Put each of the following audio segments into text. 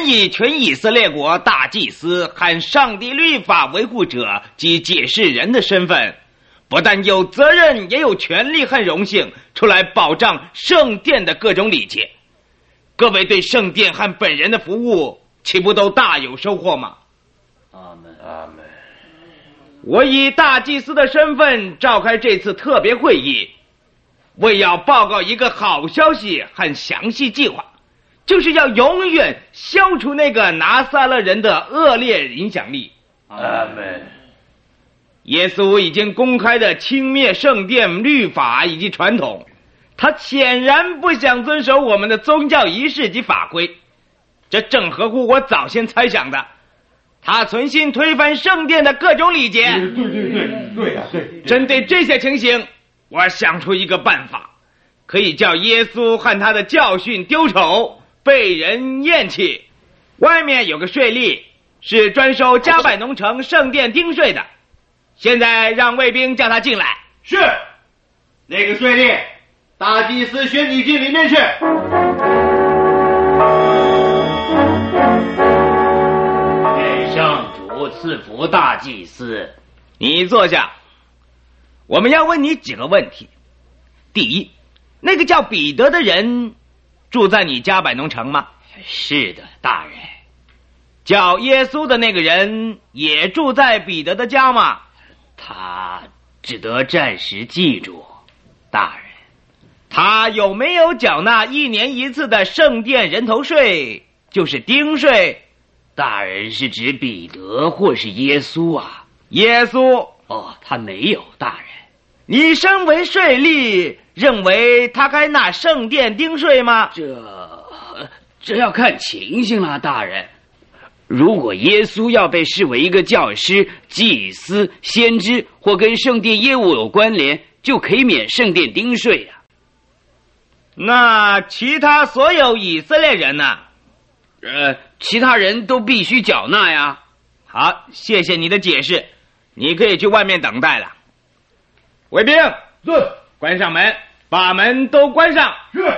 然以全以色列国大祭司和上帝律法维护者及解释人的身份，不但有责任，也有权利和荣幸出来保障圣殿的各种礼节。各位对圣殿和本人的服务，岂不都大有收获吗？ 阿门，阿门。 我以大祭司的身份召开这次特别会议，为要报告一个好消息和详细计划，就是要永远消除那个拿撒勒人的恶劣影响力。 阿门。 耶稣已经公开的轻蔑圣殿律法以及传统，他显然不想遵守我们的宗教仪式及法规，这正合乎我早先猜想的。他存心推翻圣殿的各种礼节。对。针对这些情形，我想出一个办法，可以叫耶稣和他的教训丢丑，被人厌弃。外面有个税吏，是专收加百农城圣殿丁税的。现在让卫兵叫他进来。 是。那个税吏，大祭司宣你进里面去。 上主赐福大祭司。 你坐下，我们要问你几个问题。第一，那个叫彼得的人住在你加百农城吗？ 是的，大人。 叫耶稣的那个人也住在彼得的家吗？ 他只得暂时记住，大人。 他有没有缴纳1年1次的圣殿人头税，就是丁税？ 大人是指彼得或是耶稣啊？ 耶稣。 哦，他没有，大人。 你身为税吏，认为他该纳圣殿丁税吗？ 这要看情形啦，大人。如果耶稣要被视为一个教师、祭司、先知，或跟圣殿业务有关联，就可以免圣殿丁税呀。 那其他所有以色列人呢？ 其他人都必须缴纳呀。 好，谢谢你的解释，你可以去外面等待了。卫兵， 是。 关上门，把门都关上。 是。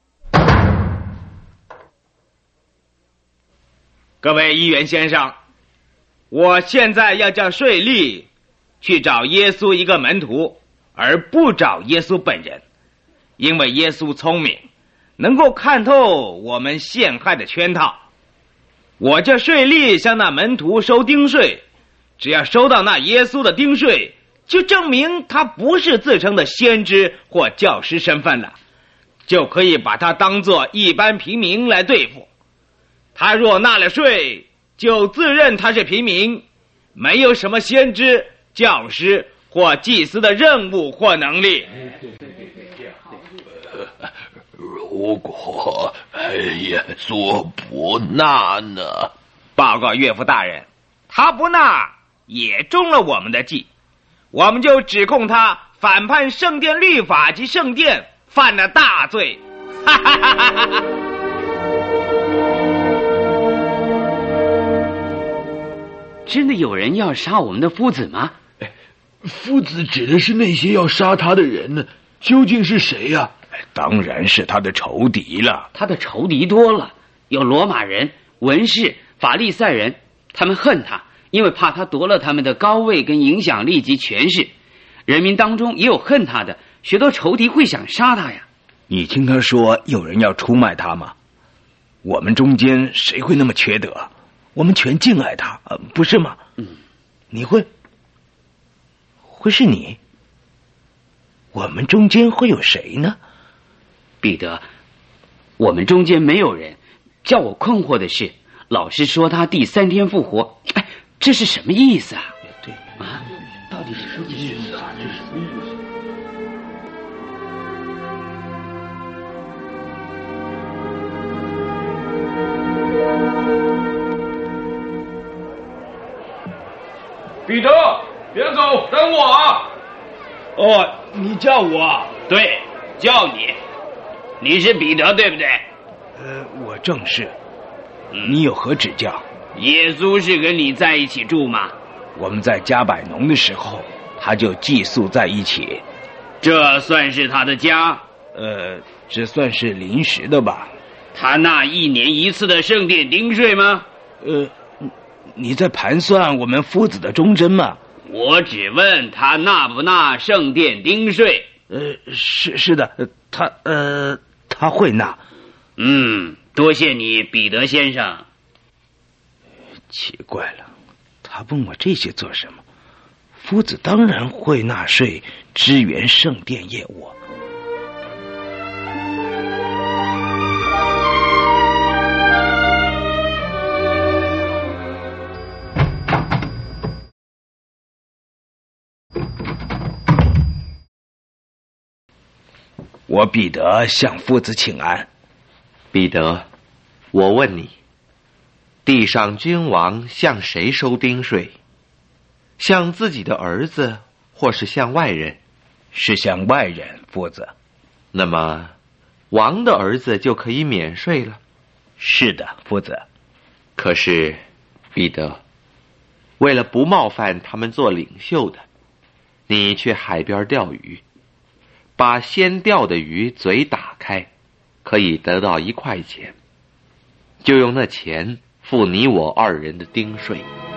各位议员先生，我现在要叫税吏去找耶稣一个门徒，而不找耶稣本人，因为耶稣聪明，能够看透我们陷害的圈套。我叫税吏向那门徒收丁税，只要收到那耶稣的丁税，就证明他不是自称的先知或教师身份了，就可以把他当作一般平民来对付。他若纳了税，就自认他是平民，没有什么先知、教师或祭司的任务或能力。 如果耶稣不纳呢？ 报告岳父大人，他不纳也中了我们的计，我们就指控他反叛圣殿律法及圣殿，犯了大罪。哈哈哈哈哈！ 真的有人要杀我们的夫子吗？ 夫子指的是那些要杀他的人呢，究竟是谁呀？ 当然是他的仇敌了。 他的仇敌多了，有罗马人、文士、法利赛人，他们恨他，因为怕他夺了他们的高位跟影响力及权势。人民当中也有恨他的，许多仇敌会想杀他呀。 你听他说有人要出卖他吗？我们中间谁会那么缺德？我们全敬爱他，不是吗？你会是你？我们中间会有谁呢？ 彼得，我们中间没有人。叫我困惑的是，老师说他第3天复活，这是什么意思啊？ 对啊，到底是什么意思啊？这是什么意思？ 彼得，别走，等我啊！ 哦，你叫我？ 对，叫你。你是彼得，对不对？ 我正是。你有何指教？ 耶稣是跟你在一起住吗？ 我们在加百农的时候，他就寄宿在一起。 这算是他的家？ 这算是临时的吧。 他纳1年1次的圣殿丁税吗？ 你在盘算我们夫子的忠贞吗？ 我只问他纳不纳圣殿丁税。 是的，他会纳。 多谢你，彼得先生。 奇怪了，他问我这些做什么？夫子当然会纳税，支援圣殿业务。我彼得向夫子请安。 彼得，我问你，地上君王向谁收丁税？向自己的儿子，或是向外人？ 是向外人，夫子。 那么，王的儿子就可以免税了？ 是的，夫子。 可是，彼得，为了不冒犯他们做领袖的，你去海边钓鱼，把先钓的鱼嘴打开，可以得到1块钱，就用那钱付你我2人的丁税。